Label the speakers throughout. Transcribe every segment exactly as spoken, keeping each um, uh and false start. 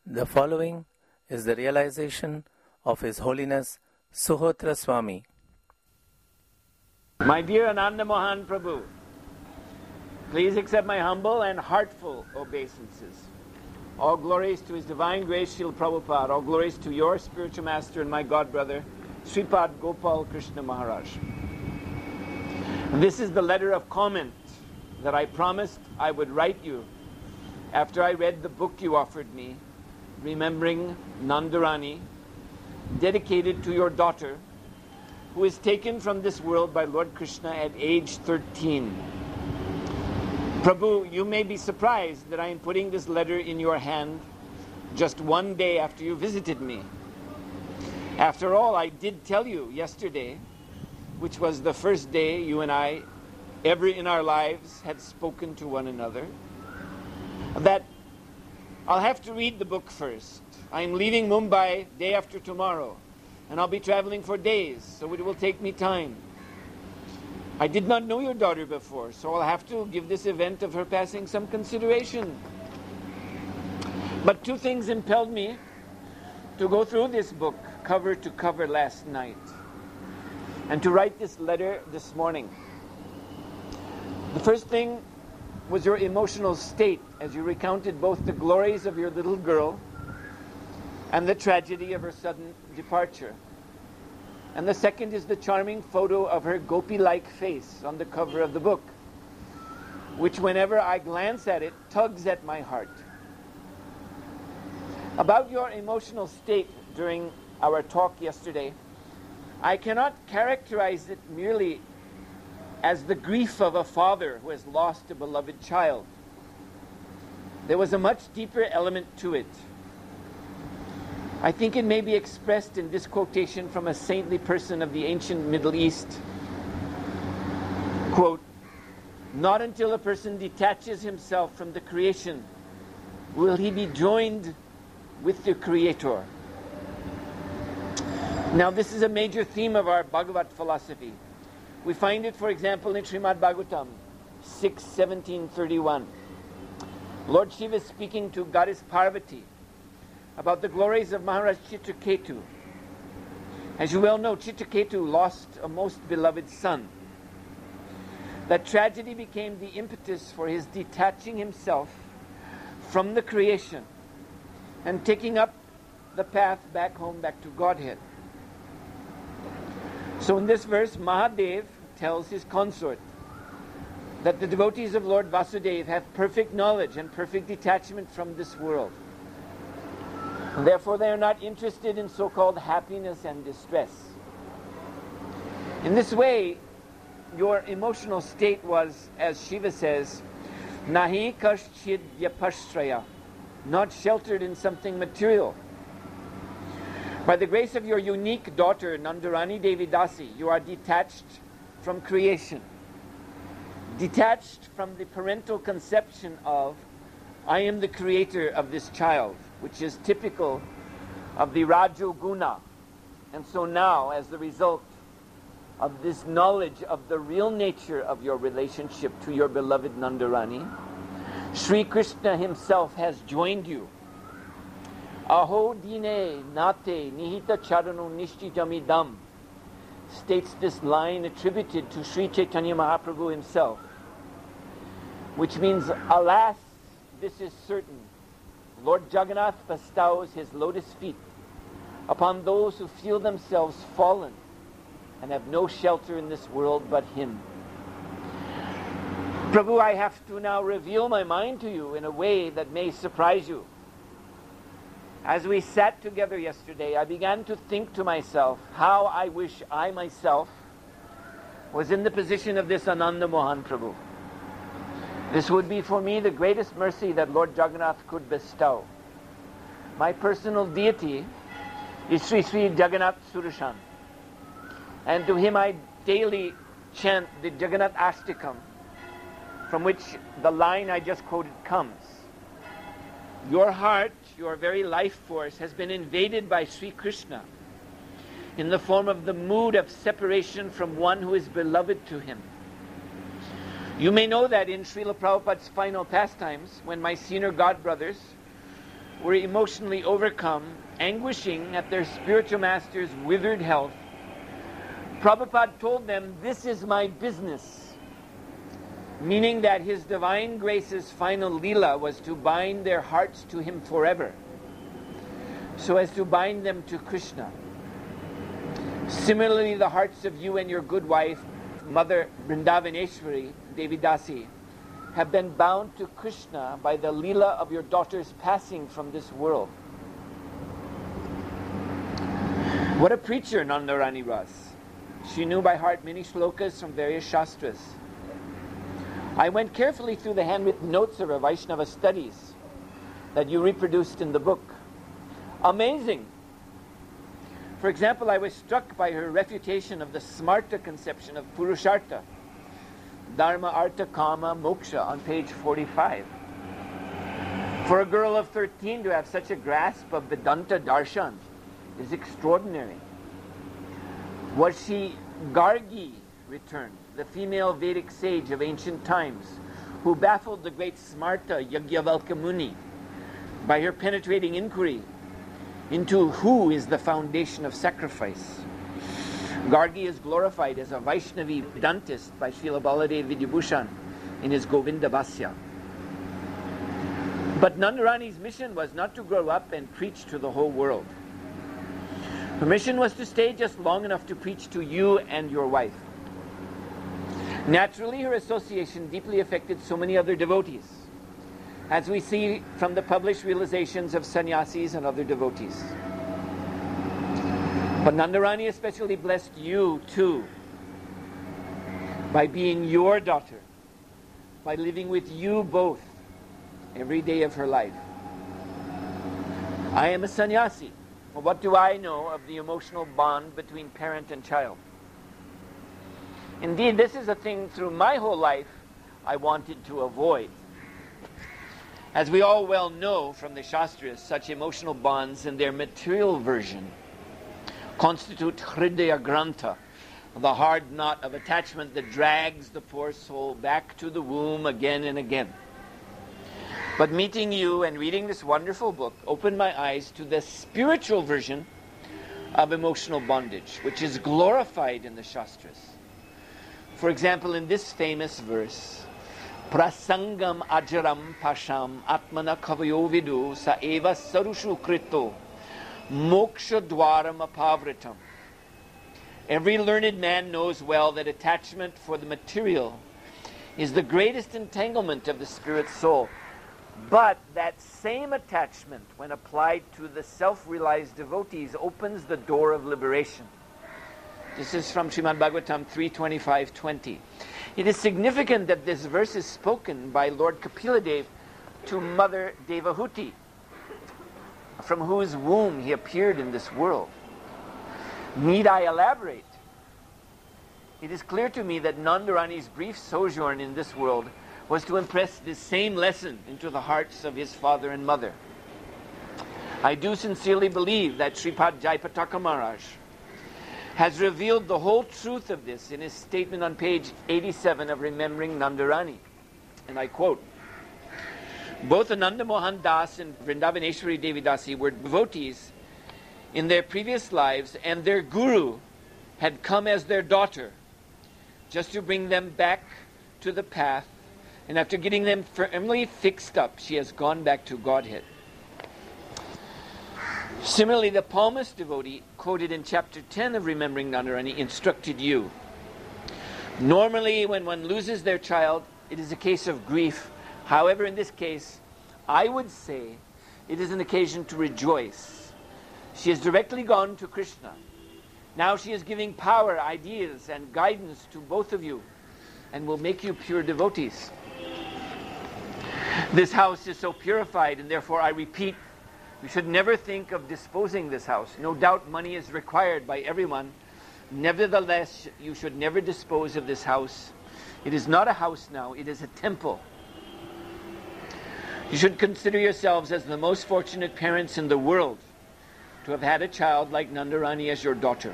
Speaker 1: The following is the realization of His Holiness Suhotra Swami.
Speaker 2: My dear Ananda Mohan Prabhu, please accept my humble and heartful obeisances. All glories to His Divine Grace Srila Prabhupada, all glories to your spiritual master and my god brother, Sripad Gopal Krishna Maharaj. This is the letter of comment that I promised I would write you after I read the book you offered me, Remembering Nandarani, dedicated to your daughter, who is taken from this world by Lord Krishna at age thirteen. Prabhu, you may be surprised that I am putting this letter in your hand just one day after you visited me. After all, I did tell you yesterday, which was the first day you and I ever in our lives had spoken to one another, that I'll have to read the book first. I'm leaving Mumbai day after tomorrow, and I'll be traveling for days, so it will take me time. I did not know your daughter before, so I'll have to give this event of her passing some consideration. But two things impelled me to go through this book cover to cover last night and to write this letter this morning. The first thing was your emotional state as you recounted both the glories of your little girl and the tragedy of her sudden departure. And the second is the charming photo of her gopi-like face on the cover of the book, which whenever I glance at it, tugs at my heart. About your emotional state during our talk yesterday, I cannot characterize it merely as the grief of a father who has lost a beloved child. There was a much deeper element to it. I think it may be expressed in this quotation from a saintly person of the ancient Middle East. Quote, "Not until a person detaches himself from the creation will he be joined with the Creator." Now this is a major theme of our Bhagavat philosophy. We find it, for example, in Srimad Bhagavatam six seventeen thirty-one. Lord Shiva is speaking to Goddess Parvati about the glories of Maharaj Chitraketu. As you well know, Chitraketu lost a most beloved son. That tragedy became the impetus for his detaching himself from the creation and taking up the path back home, back to Godhead. So in this verse, Mahadev tells his consort that the devotees of Lord Vasudeva have perfect knowledge and perfect detachment from this world. And therefore they are not interested in so-called happiness and distress. In this way, your emotional state was, as Shiva says, Nahi kaschid vyapashraya, not sheltered in something material. By the grace of your unique daughter, Nandarani Devi Dasi, you are detached from creation, detached from the parental conception of, I am the creator of this child, which is typical of the Rajoguna. And so now, as the result of this knowledge of the real nature of your relationship to your beloved Nandarani, Sri Krishna himself has joined you. Aho dine nate nihita charanu nishchitamidam states this line attributed to Sri Chaitanya Mahaprabhu himself, which means, alas, this is certain. Lord Jagannath bestows his lotus feet upon those who feel themselves fallen and have no shelter in this world but him. Prabhu, I have to now reveal my mind to you in a way that may surprise you. As we sat together yesterday, I began to think to myself how I wish I myself was in the position of this Ananda Mohan Prabhu. This would be for me the greatest mercy that Lord Jagannath could bestow. My personal deity is Sri Sri Jagannath Surashan, and to him I daily chant the Jagannath Ashtakam, from which the line I just quoted comes. Your heart, your very life force, has been invaded by Sri Krishna in the form of the mood of separation from one who is beloved to him. You may know that in Srila Prabhupada's final pastimes, when my senior god brothers were emotionally overcome, anguishing at their spiritual master's withered health, Prabhupada told them, "This is my business," meaning that His Divine Grace's final Leela was to bind their hearts to Him forever, so as to bind them to Krishna. Similarly, the hearts of you and your good wife, Mother Vrindavaneshwari, Devi Dasi, have been bound to Krishna by the Leela of your daughter's passing from this world. What a preacher Nandarani was. She knew by heart many shlokas from various shastras. I went carefully through the handwritten notes of her Vaishnava studies that you reproduced in the book. Amazing! For example, I was struck by her refutation of the Smarta conception of Purushartha, Dharma, Artha, Kama, Moksha, on page forty-five. For a girl of thirteen to have such a grasp of Vedanta Darshan is extraordinary. Was she Gargi returned, the female Vedic sage of ancient times, who baffled the great Smarta Yajnavalkya Muni by her penetrating inquiry into who is the foundation of sacrifice. Gargi is glorified as a Vaishnavi Vedantist by Srila Baladev Vidyabhushan in his Govinda Vasya. But Nandarani's mission was not to grow up and preach to the whole world. Her mission was to stay just long enough to preach to you and your wife. Naturally, her association deeply affected so many other devotees, as we see from the published realizations of sannyasis and other devotees. But Nandarani especially blessed you too, by being your daughter, by living with you both every day of her life. I am a sannyasi. Well, what do I know of the emotional bond between parent and child? Indeed, this is a thing through my whole life I wanted to avoid. As we all well know from the Shastras, such emotional bonds in their material version constitute Hridaya Grantha, the hard knot of attachment that drags the poor soul back to the womb again and again. But meeting you and reading this wonderful book opened my eyes to the spiritual version of emotional bondage, which is glorified in the Shastras. For example, in this famous verse, Prasangam ajaram pasham atmana kavayo vidu sa eva sarushu krito moksha dwaram apavritam. Every learned man knows well that attachment for the material is the greatest entanglement of the spirit soul. But that same attachment, when applied to the self-realized devotees, opens the door of liberation. This is from Srimad Bhagavatam three twenty-five twenty. It is significant that this verse is spoken by Lord Kapiladev to Mother Devahuti, from whose womb he appeared in this world. Need I elaborate? It is clear to me that Nandarani's brief sojourn in this world was to impress this same lesson into the hearts of his father and mother. I do sincerely believe that Sripad Jayapataka Maharaj has revealed the whole truth of this in his statement on page eighty-seven of Remembering Nandarani. And I quote, "Both Ananda Mohan Das and Vrindavaneshwari Devi Dasi were devotees in their previous lives, and their guru had come as their daughter just to bring them back to the path, and after getting them firmly fixed up, she has gone back to Godhead." Similarly, the palmist devotee quoted in chapter ten of Remembering Nandarani instructed you. Normally, when one loses their child, it is a case of grief. However, in this case, I would say it is an occasion to rejoice. She has directly gone to Krishna. Now she is giving power, ideas, and guidance to both of you, and will make you pure devotees. This house is so purified, and therefore I repeat, we should never think of disposing this house. No doubt money is required by everyone. Nevertheless, you should never dispose of this house. It is not a house now, it is a temple. You should consider yourselves as the most fortunate parents in the world to have had a child like Nandarani as your daughter.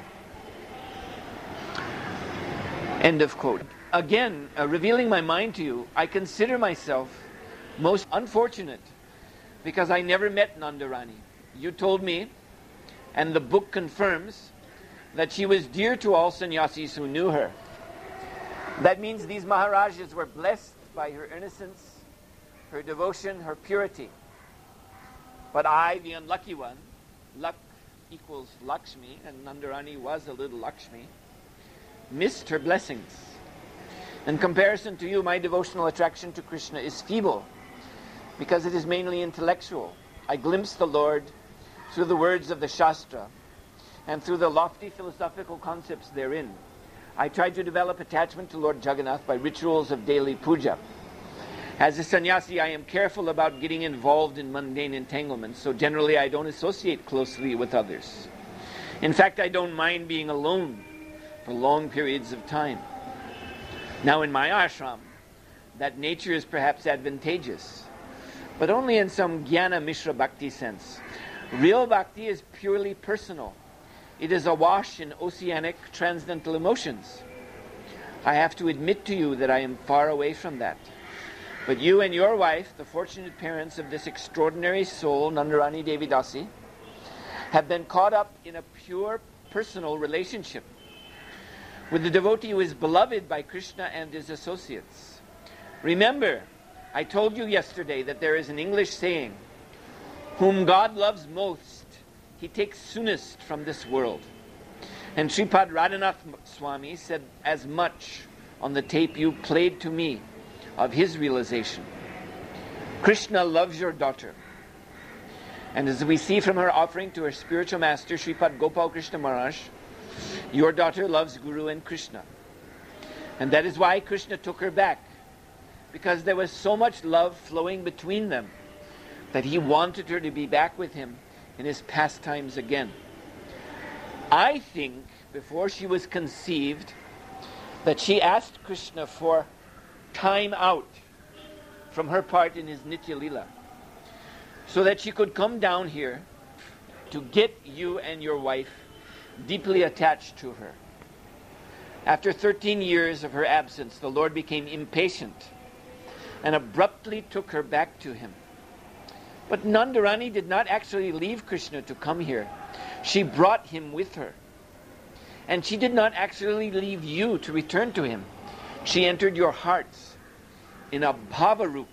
Speaker 2: End of quote. Again, uh, revealing my mind to you, I consider myself most unfortunate because I never met Nandarani. You told me, and the book confirms, that she was dear to all sannyasis who knew her. That means these Maharajas were blessed by her innocence, her devotion, her purity. But I, the unlucky one, luck equals Lakshmi, and Nandarani was a little Lakshmi, missed her blessings. In comparison to you, my devotional attraction to Krishna is feeble, because it is mainly intellectual. I glimpse the Lord through the words of the Shastra and through the lofty philosophical concepts therein. I try to develop attachment to Lord Jagannath by rituals of daily puja. As a sannyasi, I am careful about getting involved in mundane entanglements, so generally I don't associate closely with others. In fact, I don't mind being alone for long periods of time. Now, in my ashram, that nature is perhaps advantageous, but only in some Jnana Mishra Bhakti sense. Real Bhakti is purely personal. It is awash in oceanic transcendental emotions. I have to admit to you that I am far away from that. But you and your wife, the fortunate parents of this extraordinary soul, Nandarani Devi Dasi, have been caught up in a pure personal relationship with the devotee who is beloved by Krishna and his associates. Remember, I told you yesterday that there is an English saying, whom God loves most, he takes soonest from this world. And Sripad Radhanath Swami said as much on the tape you played to me of his realization. Krishna loves your daughter. And as we see from her offering to her spiritual master, Sripad Gopal Krishna Maharaj, your daughter loves Guru and Krishna. And that is why Krishna took her back, because there was so much love flowing between them that he wanted her to be back with him in his pastimes again. I think before she was conceived that she asked Krishna for time out from her part in his Nitya Lila, so that she could come down here to get you and your wife deeply attached to her. After thirteen years of her absence, the Lord became impatient and abruptly took her back to him. But Nandarani did not actually leave Krishna to come here. She brought him with her. And she did not actually leave you to return to him. She entered your hearts in a bhavarup.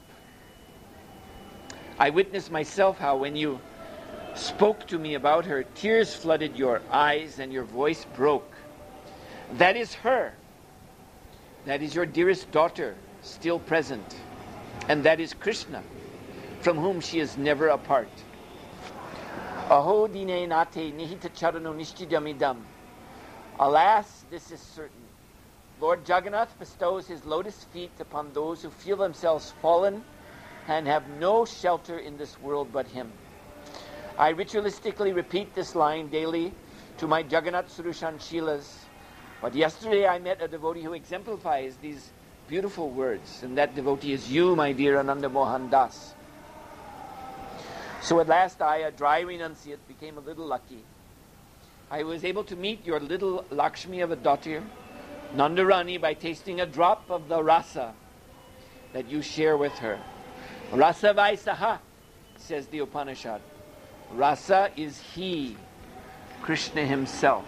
Speaker 2: I witnessed myself how when you spoke to me about her, tears flooded your eyes and your voice broke. That is her. That is your dearest daughter, still present. And that is Krishna, from whom she is never apart. Aho dine nate nihita charano nishchidamidam. Alas, this is certain. Lord Jagannath bestows his lotus feet upon those who feel themselves fallen and have no shelter in this world but him. I ritualistically repeat this line daily to my Jagannath Surushan Shilas. But yesterday I met a devotee who exemplifies these beautiful words, and that devotee is you, my dear Ananda Mohan Das. So at last I, a dry renunciate, became a little lucky. I was able to meet your little Lakshmi of a daughter, Nandarani, by tasting a drop of the rasa that you share with her. Rasa Vaisaha, says the Upanishad. Rasa is he, Krishna himself.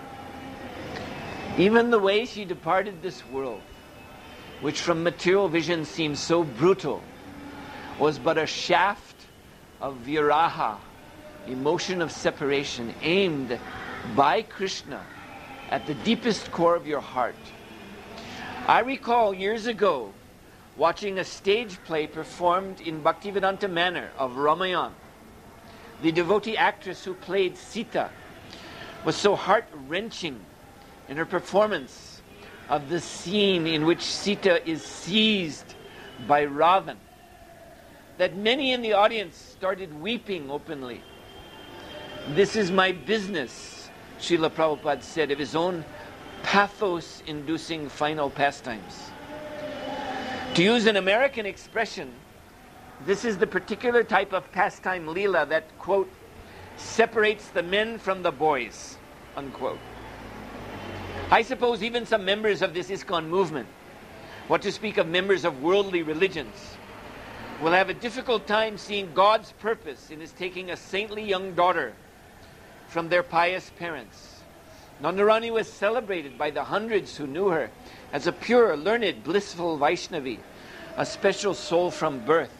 Speaker 2: Even the way she departed this world, which from material vision seems so brutal, was but a shaft of viraha, emotion of separation, aimed by Krishna at the deepest core of your heart. I recall years ago watching a stage play performed in Bhaktivedanta Manor of Ramayan. The devotee actress who played Sita was so heart-wrenching in her performance of the scene in which Sita is seized by Ravan that many in the audience started weeping openly. This is my business, Srila Prabhupada said of his own pathos-inducing final pastimes. To use an American expression, this is the particular type of pastime lila that, quote, separates the men from the boys, unquote. I suppose even some members of this ISKCON movement, what to speak of members of worldly religions, will have a difficult time seeing God's purpose in his taking a saintly young daughter from their pious parents. Nandarani was celebrated by the hundreds who knew her as a pure, learned, blissful Vaishnavi, a special soul from birth.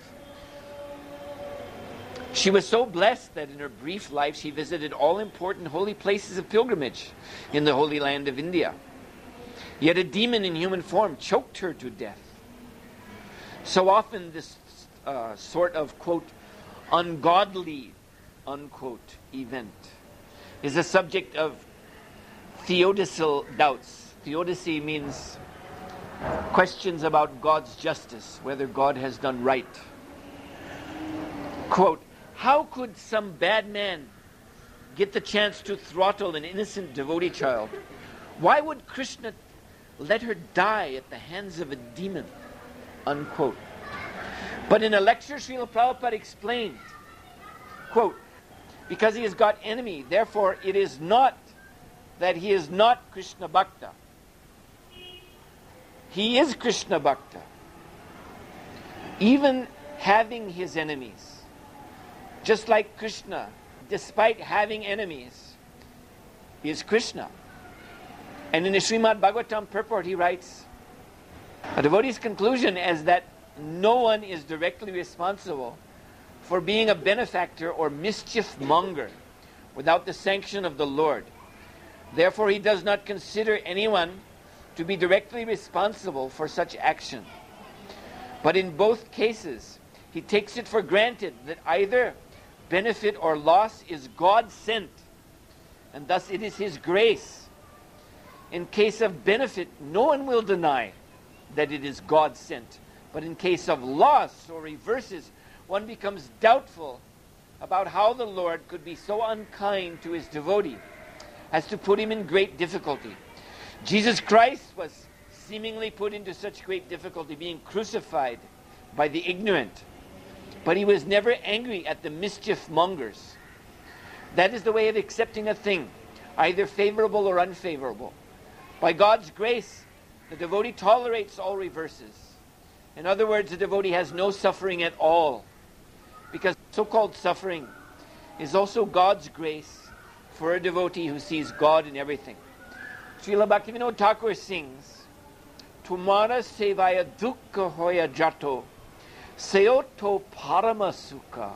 Speaker 2: She was so blessed that in her brief life she visited all important holy places of pilgrimage in the Holy Land of India. Yet a demon in human form choked her to death. So often this uh, sort of, quote, ungodly, unquote, event is a subject of theodical doubts. Theodicy means questions about God's justice, whether God has done right. Quote, how could some bad man get the chance to throttle an innocent devotee child? Why would Krishna let her die at the hands of a demon? Unquote. But in a lecture, Srila Prabhupada explained, quote, because he has got enemy, therefore it is not that he is not Krishna Bhakta. He is Krishna Bhakta. Even having his enemies. Just like Krishna, despite having enemies, is Krishna. And in the Srimad Bhagavatam purport he writes, a devotee's conclusion is that no one is directly responsible for being a benefactor or mischief monger without the sanction of the Lord. Therefore he does not consider anyone to be directly responsible for such action. But in both cases, he takes it for granted that either benefit or loss is God sent, and thus it is his grace. In case of benefit, no one will deny that it is God sent. But in case of loss or reverses, one becomes doubtful about how the Lord could be so unkind to his devotee as to put him in great difficulty. Jesus Christ was seemingly put into such great difficulty, being crucified by the ignorant. But he was never angry at the mischief mongers. That is the way of accepting a thing, either favorable or unfavorable. By God's grace, the devotee tolerates all reverses. In other words, the devotee has no suffering at all, because so-called suffering is also God's grace for a devotee who sees God in everything. Srila Bhaktivinoda Thakur sings, Tumara sevaya dukkha hoya jato, seyoto parama sukha,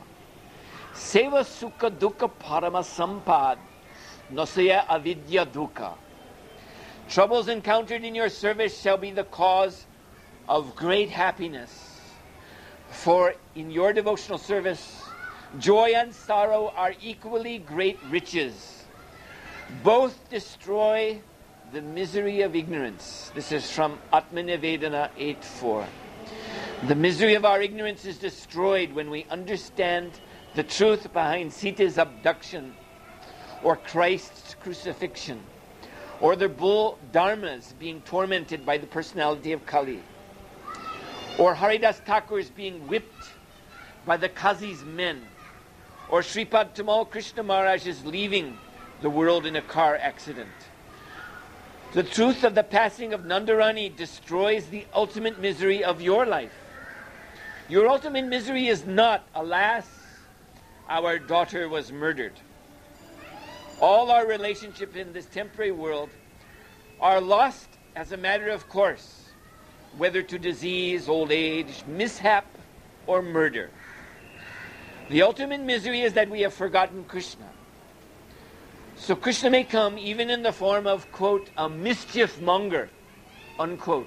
Speaker 2: seva sukha dukkha parama sampad, nosaya avidya dukkha. Troubles encountered in your service shall be the cause of great happiness. For in your devotional service, joy and sorrow are equally great riches. Both destroy the misery of ignorance. This is from Atmanivedana eight four. The misery of our ignorance is destroyed when we understand the truth behind Sita's abduction, or Christ's crucifixion, or the bull dharmas being tormented by the personality of Kali, or Haridas Thakur's being whipped by the Kazi's men, or Sripad Tamal Krishna Maharaj is leaving the world in a car accident. The truth of the passing of Nandarani destroys the ultimate misery of your life. Your ultimate misery is not, alas, our daughter was murdered. All our relationships in this temporary world are lost as a matter of course, whether to disease, old age, mishap, or murder. The ultimate misery is that we have forgotten Krishna. So Krishna may come even in the form of, quote, a mischief monger, unquote.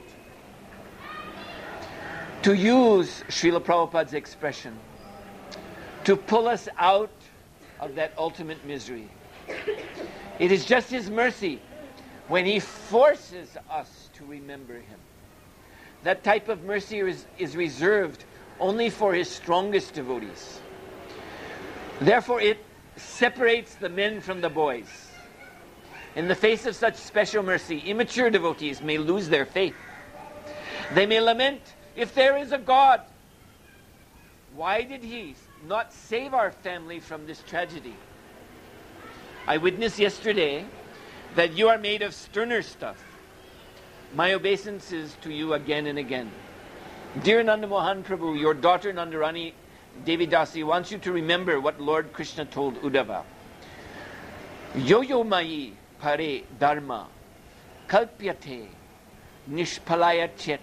Speaker 2: To use Srila Prabhupada's expression, to pull us out of that ultimate misery. It is just his mercy when he forces us to remember him. That type of mercy is, is reserved only for his strongest devotees. Therefore it separates the men from the boys. In the face of such special mercy, immature devotees may lose their faith. They may lament, if there is a God, why did he not save our family from this tragedy? I witnessed yesterday that you are made of sterner stuff. My obeisances to you again and again. Dear Nanda Mohan Prabhu, your daughter Nandarani Devi Dasi wants you to remember what Lord Krishna told Uddhava. Yo-yo mayi pare dharma kalpyate nishpalaya chet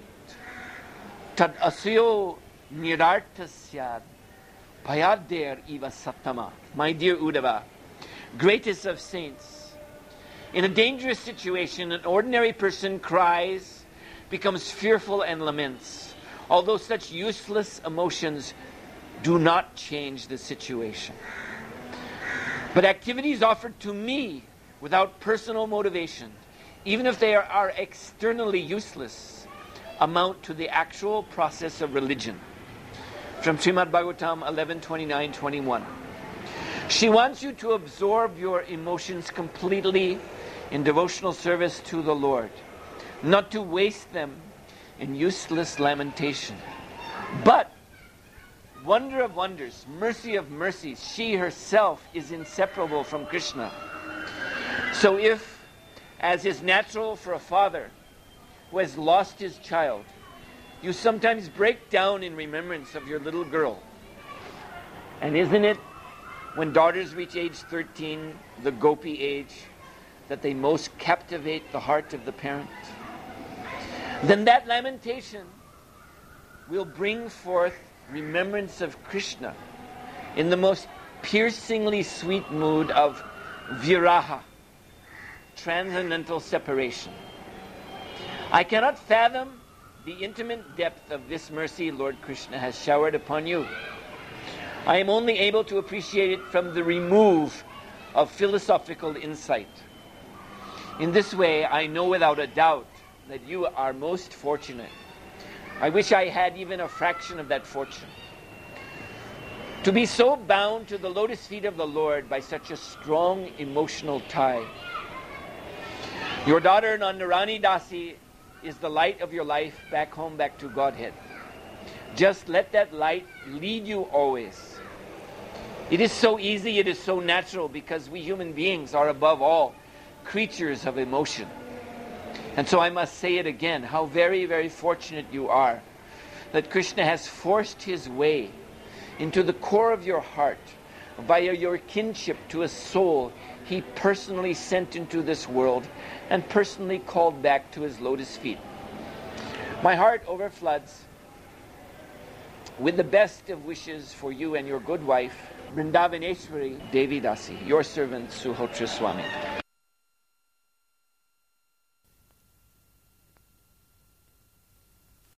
Speaker 2: tad asyo nirartasyad payader eva sattama. My dear Uddhava, greatest of saints, in a dangerous situation, an ordinary person cries, becomes fearful and laments, although such useless emotions do not change the situation. But activities offered to me without personal motivation, even if they are, are externally useless, amount to the actual process of religion. From Srimad Bhagavatam eleven twenty-nine twenty-one. She wants you to absorb your emotions completely in devotional service to the Lord, not to waste them in useless lamentation. But, wonder of wonders, mercy of mercies, she herself is inseparable from Krishna. So if, as is natural for a father who has lost his child, you sometimes break down in remembrance of your little girl, and isn't it when daughters reach age thirteen, the gopi age, that they most captivate the heart of the parent? Then that lamentation will bring forth remembrance of Krishna in the most piercingly sweet mood of viraha, transcendental separation. I cannot fathom the intimate depth of this mercy Lord Krishna has showered upon you. I am only able to appreciate it from the remove of philosophical insight. In this way, I know without a doubt that you are most fortunate. I wish I had even a fraction of that fortune. To be so bound to the lotus feet of the Lord by such a strong emotional tie. Your daughter Nandarani Dasi is the light of your life back home, back to Godhead. Just let that light lead you always. It is so easy, it is so natural, because we human beings are above all creatures of emotion. And so I must say it again, how very, very fortunate you are that Krishna has forced his way into the core of your heart via your kinship to a soul he personally sent into this world and personally called back to his lotus feet. My heart overfloods with the best of wishes for you and your good wife, Vrindavaneshwari Devi Dasi, your servant Suhotra Swami.